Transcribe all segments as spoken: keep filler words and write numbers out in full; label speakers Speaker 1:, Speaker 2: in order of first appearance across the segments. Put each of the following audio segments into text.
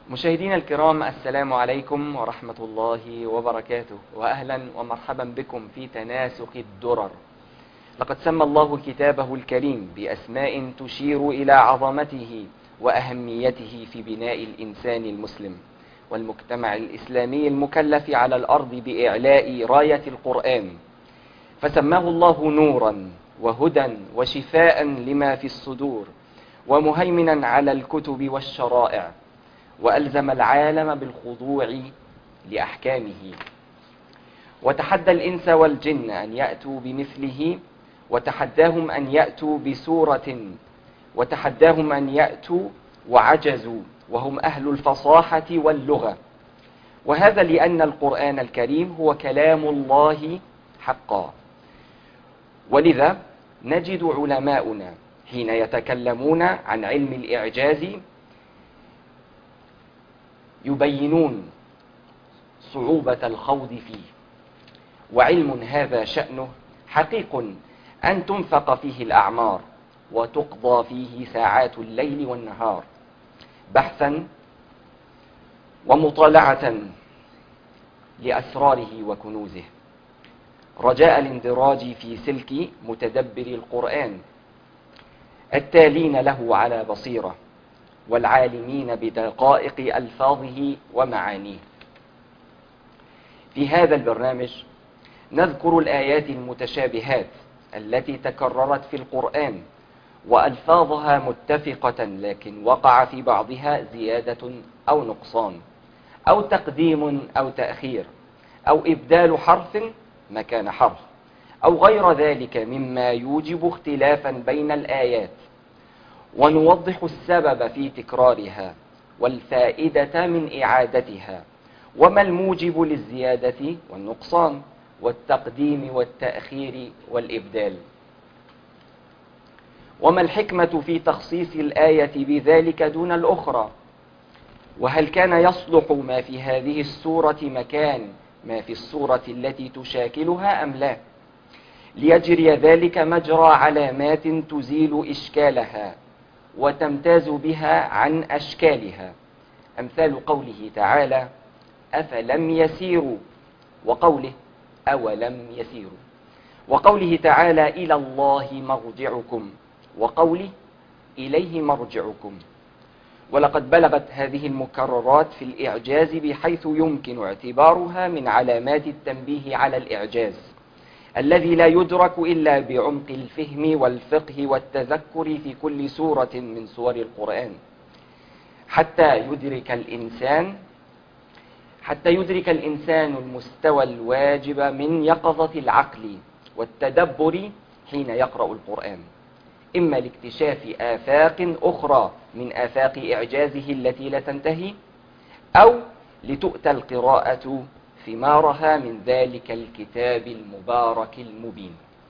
Speaker 1: مشاهدينا الكرام، السلام عليكم ورحمة الله وبركاته، وأهلا ومرحبا بكم في تناسق الدرر. لقد سمى الله كتابه الكريم بأسماء تشير إلى عظمته وأهميته في بناء الإنسان المسلم والمجتمع الإسلامي المكلف على الأرض بإعلاء راية القرآن، فسماه الله نورا وهدى وشفاء لما في الصدور ومهيمنا على الكتب والشرائع، وألزم العالم بالخضوع لأحكامه، وتحدى الإنس والجن أن يأتوا بمثله، وتحداهم أن يأتوا بسورة، وتحداهم أن يأتوا وعجزوا وهم أهل الفصاحة واللغة، وهذا لأن القرآن الكريم هو كلام الله حقا. ولذا نجد علماؤنا حين يتكلمون عن علم الإعجاز يبينون صعوبة الخوض فيه، وعلم هذا شأنه حقيق أن تنفق فيه الأعمار وتقضى فيه ساعات الليل والنهار بحثا ومطالعة لأسراره وكنوزه، رجاء الاندراج في سلك متدبر القرآن التالين له على بصيرة والعالمين بدقائق ألفاظه ومعانيه. في هذا البرنامج نذكر الآيات المتشابهات التي تكررت في القرآن وألفاظها متفقة، لكن وقع في بعضها زيادة أو نقصان أو تقديم أو تأخير أو إبدال حرف مكان حرف أو غير ذلك مما يوجب اختلافا بين الآيات، ونوضح السبب في تكرارها والفائدة من إعادتها، وما الموجب للزيادة والنقصان والتقديم والتأخير والإبدال، وما الحكمة في تخصيص الآية بذلك دون الأخرى، وهل كان يصلح ما في هذه السورة مكان ما في السورة التي تشاكلها أم لا، ليجري ذلك مجرى علامات تزيل إشكالها وتمتاز بها عن أشكالها، أمثال قوله تعالى أفلم يسيروا، وقوله أولم يسيروا، وقوله تعالى إلى الله مرجعكم، وقوله إليه مرجعكم. ولقد بلغت هذه المكررات في الإعجاز بحيث يمكن اعتبارها من علامات التنبيه على الإعجاز الذي لا يدرك إلا بعمق الفهم والفقه والتذكر في كل سورة من سور القرآن، حتى يدرك الإنسان حتى يدرك الإنسان المستوى الواجب من يقظة العقل والتدبر حين يقرأ القرآن، إما لاكتشاف آفاق أخرى من آفاق إعجازه التي لا تنتهي، أو لتؤتى القراءة ثمارها من ذلك الكتاب المبارك المبين.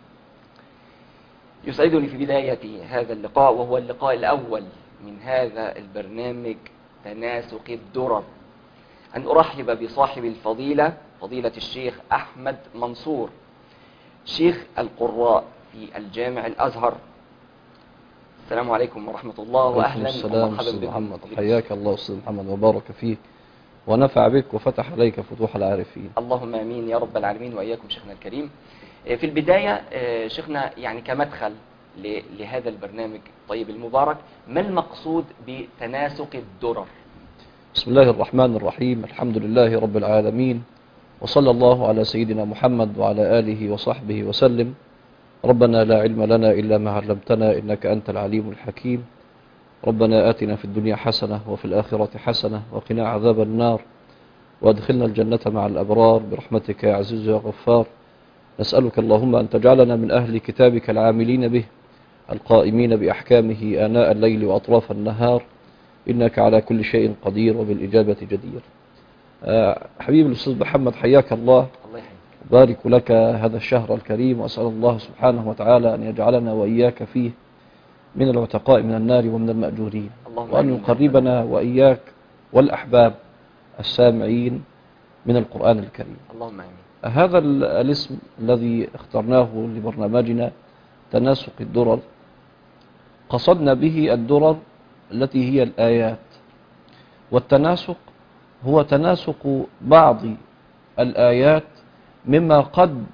Speaker 1: يسعدني في بداية هذا اللقاء، وهو اللقاء الأول من هذا البرنامج تناسق الدرر، أن أرحب بصاحب الفضيلة فضيلة الشيخ أحمد منصور، شيخ القراء في الجامع الأزهر. السلام عليكم ورحمة الله، وأهلا ومرحبا بكم.
Speaker 2: حياك الله أستاذ محمد وبارك فيك ونفع بك وفتح عليك فتوح العارفين.
Speaker 1: اللهم آمين يا رب العالمين، وإياكم شيخنا الكريم. في البداية شيخنا، يعني كمدخل لهذا البرنامج طيب المبارك، ما المقصود بتناسق الدرر؟
Speaker 2: بسم الله الرحمن الرحيم، الحمد لله رب العالمين، وصلى الله على سيدنا محمد وعلى آله وصحبه وسلم. ربنا لا علم لنا إلا ما علمتنا إنك أنت العليم الحكيم. ربنا آتنا في الدنيا حسنة وفي الآخرة حسنة وقنا عذاب النار، وادخلنا الجنة مع الأبرار برحمتك يا عزيز يا غفار. نسألك اللهم أن تجعلنا من أهل كتابك العاملين به القائمين بأحكامه آناء الليل وأطراف النهار، إنك على كل شيء قدير وبالإجابة جدير. أه حبيبي الأستاذ محمد، حياك الله، بارك لك هذا الشهر الكريم، وأسأل الله سبحانه وتعالى أن يجعلنا وإياك فيه من العتقاء من النار ومن المأجورين، وأن يقربنا وإياك والأحباب السامعين من القرآن الكريم.
Speaker 1: اللهم آمين.
Speaker 2: هذا الاسم الذي اخترناه لبرنامجنا تناسق الدرر، قصدنا به الدرر التي هي الآيات والتناسق هو تناسق بعض الآيات مما قد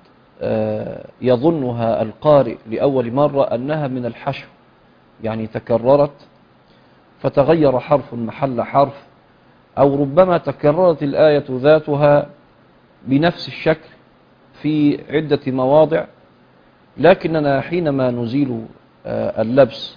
Speaker 2: يظنها القارئ لأول مرة أنها من الحشو، يعني تكررت فتغير حرف محل حرف، أو ربما تكررت الآية ذاتها بنفس الشكل في عدة مواضع، لكننا حينما نزيل اللبس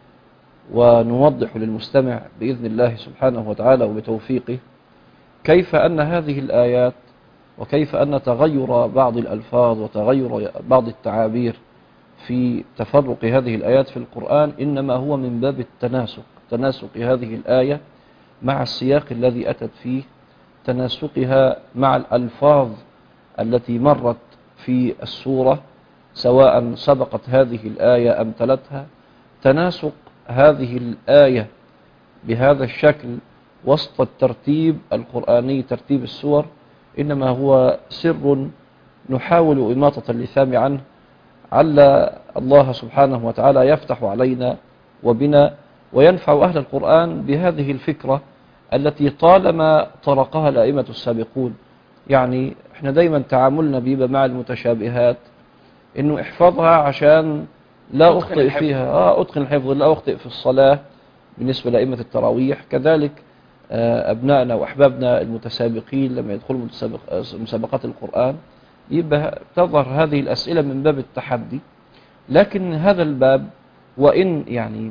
Speaker 2: ونوضح للمستمع بإذن الله سبحانه وتعالى وبتوفيقه كيف أن هذه الآيات وكيف أن تغير بعض الألفاظ وتغير بعض التعابير في تفرق هذه الآيات في القرآن إنما هو من باب التناسق، تناسق هذه الآية مع السياق الذي أتت فيه، تناسقها مع الألفاظ التي مرت في السورة سواء سبقت هذه الآية أم تلتها. تناسق هذه الآية بهذا الشكل وسط الترتيب القرآني، ترتيب السور، إنما هو سر نحاول إماطة اللثام عنه، عل الله سبحانه وتعالى يفتح علينا وبنا وينفع أهل القرآن بهذه الفكرة التي طالما طرقها الأئمة السابقون. يعني احنا دايما تعاملنا بيبقى مع المتشابهات انه احفظها عشان لا اخطئ فيها، اه اتقن الحفظ، لا اخطئ في الصلاة بالنسبة لأئمة التراويح. كذلك آه ابنائنا واحبابنا المتسابقين لما يدخلوا مسابقات القرآن يبقى تظهر هذه الأسئلة من باب التحدي. لكن هذا الباب وإن يعني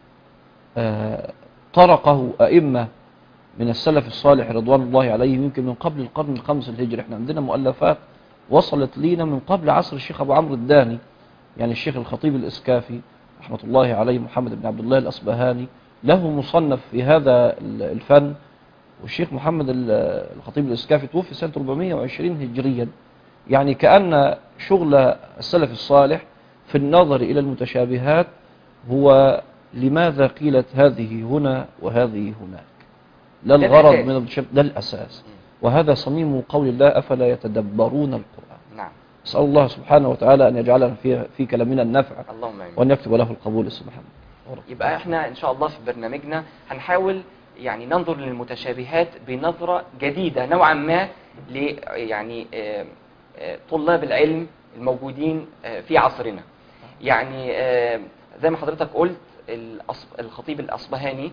Speaker 2: آه طرقه أئمة من السلف الصالح رضوان الله عليهم يمكن من قبل القرن الخامس الهجري، احنا عندنا مؤلفات وصلت لينا من قبل عصر الشيخ أبو عمرو الداني، يعني الشيخ الخطيب الإسكافي رحمة الله عليه محمد بن عبد الله الأصبهاني له مصنف في هذا الفن، والشيخ محمد الخطيب الإسكافي توفي سنة أربعمائة وعشرين هجريا. يعني كأن شغل السلف الصالح في النظر إلى المتشابهات هو لماذا قيلت هذه هنا وهذه هناك، لا الغرض من التشابه، ده الأساس. وهذا صميم قول الله أفلا يتدبرون القرآن.
Speaker 1: نعم.
Speaker 2: أسأل الله سبحانه وتعالى أن يجعلنا في, في كلامنا النفع،
Speaker 1: اللهم آمين،
Speaker 2: وأن يكتب له القبول سبحانه.
Speaker 1: يبقى احنا إن شاء الله في برنامجنا هنحاول يعني ننظر للمتشابهات بنظرة جديدة نوعا ما ل يعني طلاب العلم الموجودين في عصرنا. يعني زي ما حضرتك قلت الخطيب الأصبهاني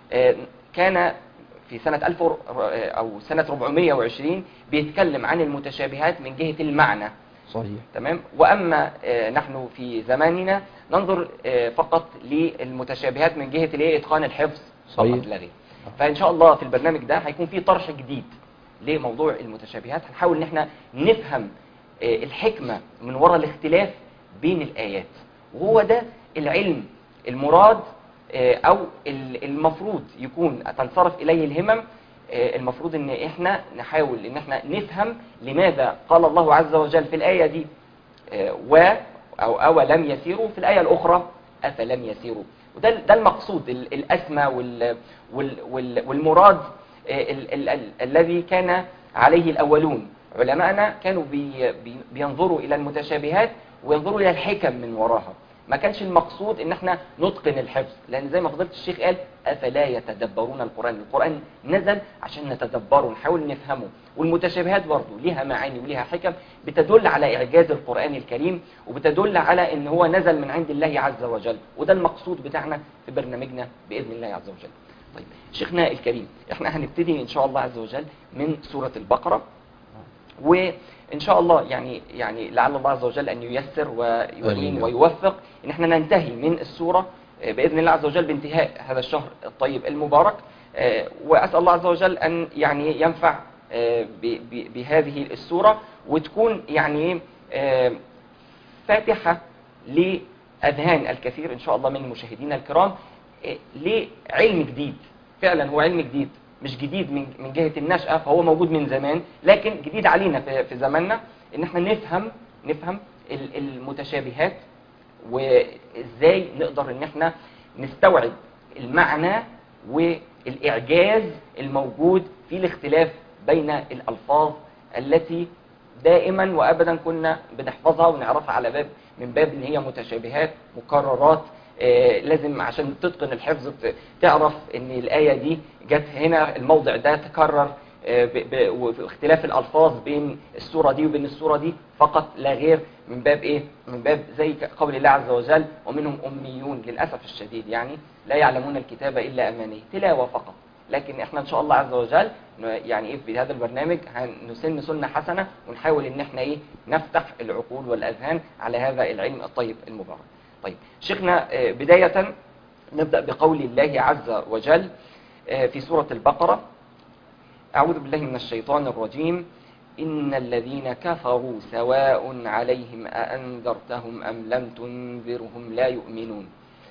Speaker 1: كان في سنة ألف أو سنة أربعمائة وعشرين بيتكلم عن المتشابهات من جهة المعنى.
Speaker 2: صحيح.
Speaker 1: تمام. وأما نحن في زماننا ننظر فقط للمتشابهات من جهة الايه إتقان الحفظ فقط لا غير. فإن شاء الله في البرنامج ده هيكون فيه طرح جديد لموضوع المتشابهات، هنحاول ان احنا نفهم الحكمة من وراء الاختلاف بين الآيات، وهو ده العلم المراد او المفروض يكون تنصرف اليه الهمم. المفروض ان احنا نحاول ان احنا نفهم لماذا قال الله عز وجل في الآية دي و او اولم يسيروا في الآية الاخرى افلم يسيروا. وده ده المقصود الاسمى وال وال والمراد الذي كان عليه الاولون. علماءنا كانوا بي بينظروا الى المتشابهات وينظروا الى الحكم من وراها. ما كانش المقصود ان احنا نتقن الحفظ، لان زي ما فضيلة الشيخ قال افلا يتدبرون القرآن. القرآن نزل عشان نتدبره نحاول نفهمه، والمتشابهات برضه ليها معاني وليها حكم بتدل على اعجاز القرآن الكريم وبتدل على ان هو نزل من عند الله عز وجل، وده المقصود بتاعنا في برنامجنا باذن الله عز وجل. طيب شيخنا الكريم، احنا هنبتدي ان شاء الله عز وجل من سورة البقرة، وإن شاء الله يعني يعني لعل الله عز وجل أن ييسر ويعين ويوفق إن احنا ننتهي من السورة بإذن الله عز وجل بانتهاء هذا الشهر الطيب المبارك. وأسأل الله عز وجل أن يعني ينفع بهذه السورة وتكون يعني فاتحة لأذهان الكثير إن شاء الله من المشاهدين الكرام لعلم جديد. فعلا هو علم جديد، مش جديد من من جهة النشأة، فهو موجود من زمان، لكن جديد علينا في, في زماننا ان احنا نفهم نفهم المتشابهات وازاي نقدر ان احنا نستوعب المعنى والاعجاز الموجود في الاختلاف بين الالفاظ التي دائما وابدا كنا بنحفظها ونعرفها على باب من باب ان هي متشابهات مكررات آه لازم عشان تتقن الحفظ تعرف ان الآية دي جت هنا، الموضع ده تكرر، واختلاف الألفاظ بين السورة دي وبين السورة دي فقط لا غير، من باب إيه؟ من باب زي قول الله عز وجل: ومنهم أميون، للأسف الشديد يعني لا يعلمون الكتاب إلا أماني، تلاوة فقط. لكن احنا إن شاء الله عز وجل يعني إيه في هذا البرنامج هنسن سنة حسنة، ونحاول إن احنا إيه نفتح العقول والأذهان على هذا العلم الطيب المبارك. طيب شيخنا، بداية نبدأ بقول الله عز وجل في سورة البقرة: أعوذ بالله من الشيطان الرجيم: إن الذين كفروا سواء عليهم أأنذرتهم أم لم تنذرهم لا يؤمنون.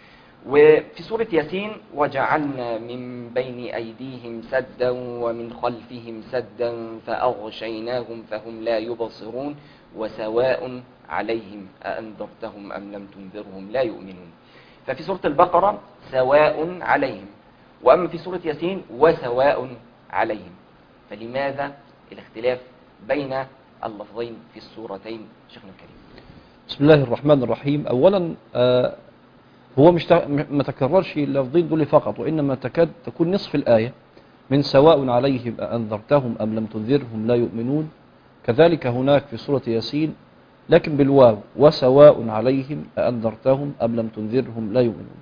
Speaker 1: وفي سورة ياسين: وجعلنا من بين أيديهم سدا ومن خلفهم سدا فأغشيناهم فهم لا يبصرون وسواء عليهم أأنذرتهم أم لم تنذرهم لا يؤمنون. ففي سورة البقرة سواء عليهم، وأما في سورة ياسين وسواء عليهم. فلماذا الاختلاف بين اللفظين في السورتين شيخنا الكريم؟
Speaker 2: بسم الله الرحمن الرحيم. أولا آه هو مش ما تكررش اللفظين دول فقط، وإنما تكاد تكون نصف الآية من سواء عليهم أأنذرتهم أم لم تنذرهم لا يؤمنون. كذلك هناك في سورة ياسين لكن بالواو: وسواء عليهم أأنذرتهم أم لم تنذرهم لا يؤمنون.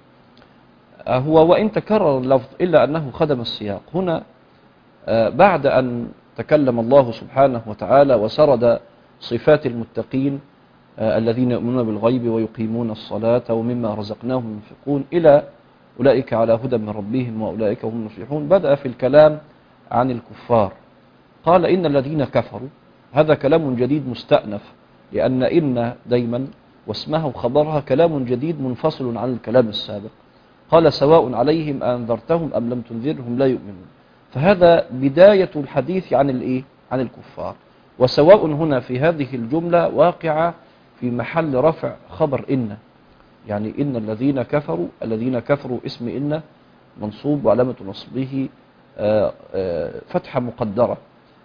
Speaker 2: آه هو وإن تكرر اللفظ إلا أنه خدم السياق. هنا آه بعد أن تكلم الله سبحانه وتعالى وسرد صفات المتقين آه الذين يؤمنون بالغيب ويقيمون الصلاة ومما رزقناهم ينفقون إلى أولئك على هدى من ربهم وأولئك هم المفلحون، بدأ في الكلام عن الكفار. قال: إن الذين كفروا. هذا كلام جديد مستأنف، لأن إن دايما واسمها وخبرها كلام جديد منفصل عن الكلام السابق. قال: سواء عليهم أنذرتهم أم لم تنذرهم لا يؤمنون. فهذا بداية الحديث عن الإيه؟ عن الكفار. وسواء هنا في هذه الجملة واقعة في محل رفع خبر إن، يعني إن الذين كفروا. الذين كفروا اسم إن منصوب وعلامة نصبه آآ آآ فتحة مقدرة.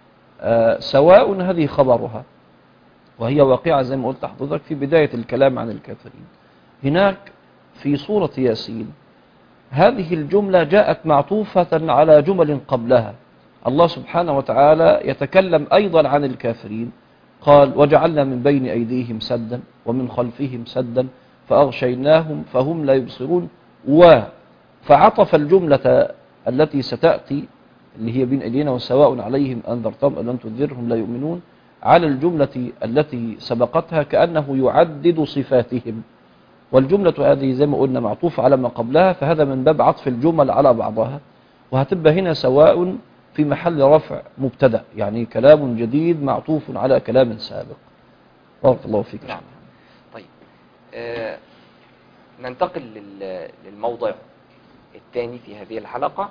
Speaker 2: سواء هذه خبرها، وهي واقعة زي ما قلت حضرتك في بداية الكلام عن الكافرين. هناك في سورة ياسين هذه الجملة جاءت معطوفة على جمل قبلها. الله سبحانه وتعالى يتكلم أيضا عن الكافرين، قال: وجعلنا من بين أيديهم سدا ومن خلفهم سدا فأغشيناهم فهم لا يبصرون. و فعطف الجملة التي ستأتي اللي هي بين أيدينا وسواء عليهم أنذرتهم أم لم تنذرهم لا يؤمنون على الجملة التي سبقتها، كأنه يعدد صفاتهم. والجملة هذه زي ما قلنا معطوفة على ما قبلها، فهذا من باب عطف الجمل على بعضها. وهتبقى هنا سواء في محل رفع مبتدأ، يعني كلام جديد معطوف على كلام سابق. بارك الله فيك.
Speaker 1: نعم. طيب آه ننتقل للموضع الثاني في هذه الحلقة.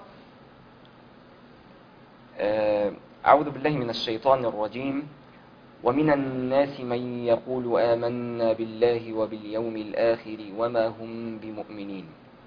Speaker 1: آه أعوذ بالله من الشيطان الرجيم: ومن الناس من يقول آمنا بالله وباليوم الآخر وما هم بمؤمنين.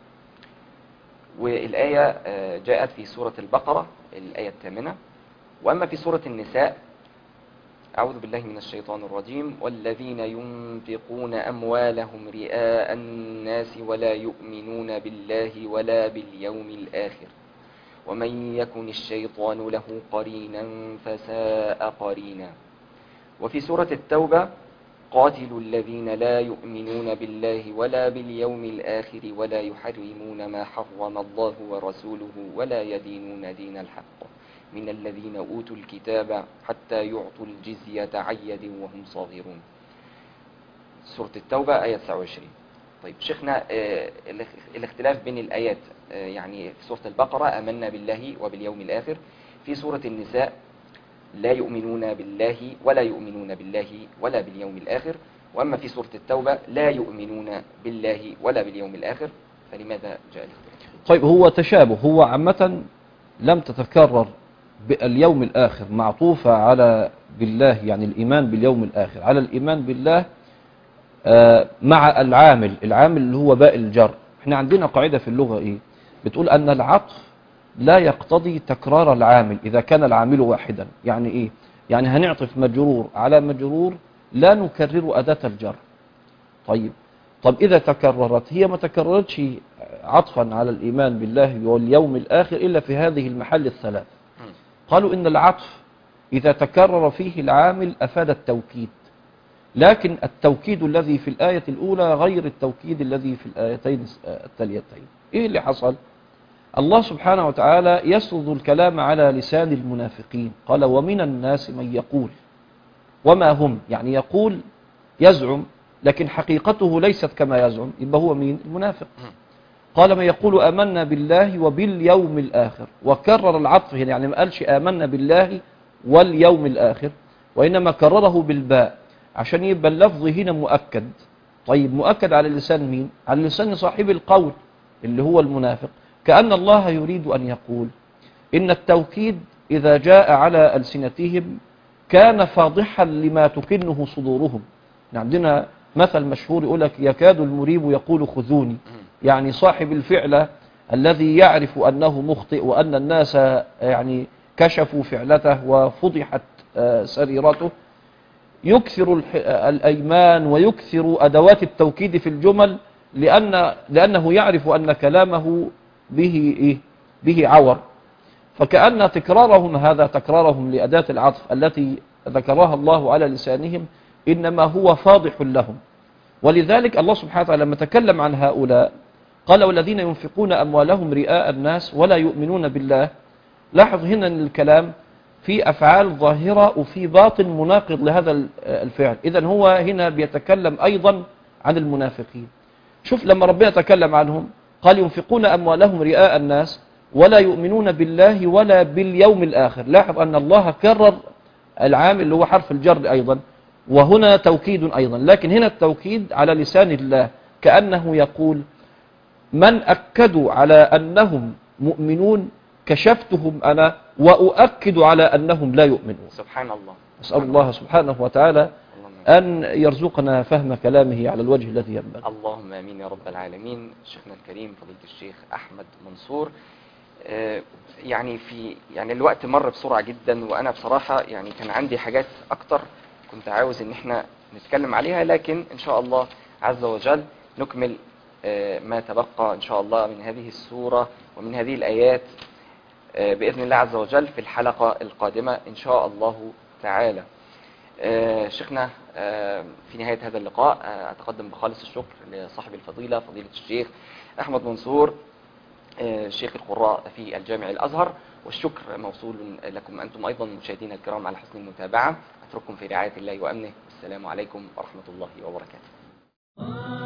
Speaker 1: والآية جاءت في سورة البقرة الآية الثامنة. وأما في سورة النساء: أعوذ بالله من الشيطان الرجيم: والذين ينفقون أموالهم رئاء الناس ولا يؤمنون بالله ولا باليوم الآخر ومن يكن الشيطان له قرينا فساء قرينا. وفي سورة التوبة: قاتلوا الذين لا يؤمنون بالله ولا باليوم الآخر ولا يحرمون ما حرم الله ورسوله ولا يدينون دين الحق من الذين أوتوا الكتاب حتى يعطوا الجزية عن يد وهم صاغرون. سورة التوبة آية تسعة وعشرين. طيب شيخنا، الاختلاف بين الآيات يعني في سورة البقرة آمنا بالله وباليوم الآخر، في سورة النساء لا يؤمنون بالله ولا يؤمنون بالله ولا باليوم الآخر، وأما في سورة التوبة لا يؤمنون بالله ولا باليوم الآخر. فلماذا جاء الاختلاف؟
Speaker 2: طيب هو تشابه، هو عامة لم تتكرر باليوم الآخر معطوفة على بالله، يعني الإيمان باليوم الآخر على الإيمان بالله مع العامل العامل اللي هو باء الجر. احنا عندنا قاعدة في اللغة ايه بتقول ان العطف لا يقتضي تكرار العامل إذا كان العامل واحدا. يعني ايه؟ يعني هنعطف مجرور على مجرور لا نكرر أداة الجر. طيب طب إذا تكررت، هي ما تكررتش عطفا على الإيمان بالله واليوم الآخر إلا في هذه المحل الثلاث. قالوا إن العطف إذا تكرر فيه العامل أفاد التوكيد، لكن التوكيد الذي في الآية الأولى غير التوكيد الذي في الآيتين التاليتين. إيه اللي حصل؟ الله سبحانه وتعالى يسرد الكلام على لسان المنافقين، قال ومن الناس من يقول، وما هم يعني يقول يزعم لكن حقيقته ليست كما يزعم، يبقى هو مين؟ المنافق. قال من يقول آمنا بالله وباليوم الآخر، وكرر العطف هنا، يعني ما قالش آمنا بالله واليوم الآخر، وإنما كرره بالباء عشان يبقى اللفظ هنا مؤكد. طيب مؤكد على لسان مين؟ على لسان صاحب القول اللي هو المنافق. كأن الله يريد أن يقول إن التوكيد إذا جاء على ألسنتهم كان فاضحا لما تكنه صدورهم. عندنا مثل مشهور يقول لك يكاد المريب يقول خذوني، يعني صاحب الفعل الذي يعرف أنه مخطئ وأن الناس يعني كشفوا فعلته وفضحت سريرته، يكثر الأيمان ويكثر أدوات التوكيد في الجمل، لأن لأنه يعرف أن كلامه به إيه؟ به عور. فكأن تكرارهم هذا تكرارهم لأداة العطف التي ذكرها الله على لسانهم إنما هو فاضح لهم. ولذلك الله سبحانه وتعالى لما تكلم عن هؤلاء قال والذين ينفقون أموالهم رئاء الناس ولا يؤمنون بالله. لاحظ هنا أن الكلام في أفعال ظاهرة وفي باطن مناقض لهذا الفعل. إذن هو هنا بيتكلم أيضا عن المنافقين. شوف لما ربنا تكلم عنهم قال ينفقون أموالهم رئاء الناس ولا يؤمنون بالله ولا باليوم الآخر. لاحظ أن الله كرر العامل اللي هو حرف الجر أيضا، وهنا توكيد أيضا، لكن هنا التوكيد على لسان الله، كأنه يقول من أكدوا على أنهم مؤمنون كشفتهم أنا وأؤكد على أنهم لا يؤمنون.
Speaker 1: سبحان الله.
Speaker 2: أسأل الله سبحانه وتعالى أن يرزقنا فهم كلامه على الوجه الذي ينبغي.
Speaker 1: اللهم آمين يا رب العالمين. شيخنا الكريم فضيلة الشيخ أحمد منصور، يعني في يعني الوقت مر بسرعة جدا، وأنا بصراحة يعني كان عندي حاجات أكتر كنت عاوز إن احنا نتكلم عليها، لكن إن شاء الله عز وجل نكمل ما تبقى إن شاء الله من هذه السورة ومن هذه الآيات بإذن الله عز وجل في الحلقة القادمة إن شاء الله تعالى. شيخنا في نهاية هذا اللقاء أتقدم بخالص الشكر لصاحب الفضيلة فضيلة الشيخ أحمد منصور شيخ القراء في الجامع الأزهر، والشكر موصول لكم أنتم أيضا مشاهدينا الكرام على حسن المتابعة. أترككم في رعاية الله وأمنه. السلام عليكم ورحمة الله وبركاته.